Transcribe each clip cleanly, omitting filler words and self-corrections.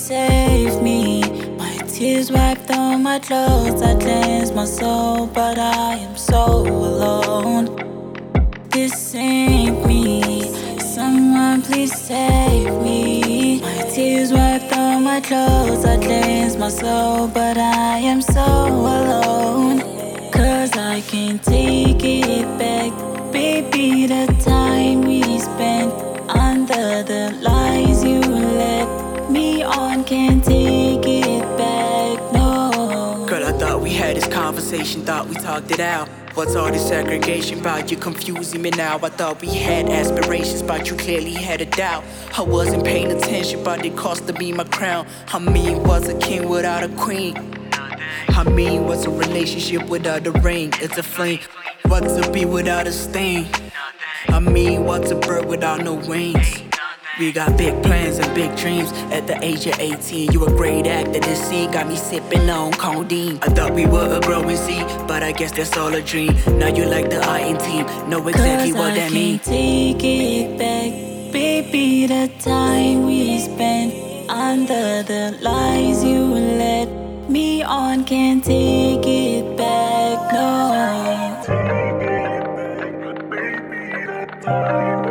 save me. My tears wiped on my clothes, I cleansed my soul, but I am so alone. This ain't me. Someone please save me. My tears wiped on my clothes, I cleansed my soul, but I am so alone. 'Cause I can't take it back. Baby, the time we spent under the lies you let me on, can't take it back, no. Girl, I thought we had this conversation, thought we talked it out. What's all this segregation about? You're confusing me now. I thought we had aspirations, but you clearly had a doubt. I wasn't paying attention, but it cost to be my crown. I mean, what's a king without a queen? I mean, what's a relationship without a ring? It's a flame. What's a bee without a sting? I mean, what's a bird without no wings? We got big plans and big dreams. At the age of 18, you a great actor. This scene got me sipping on codeine. I thought we were a growing seed, but I guess that's all a dream. Now you like the I-in team, know exactly what that means. 'Cause I can't take it back. Baby, the time we spent under the lies you let me on, can't take it back, no.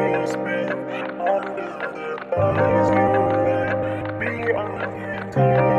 Be on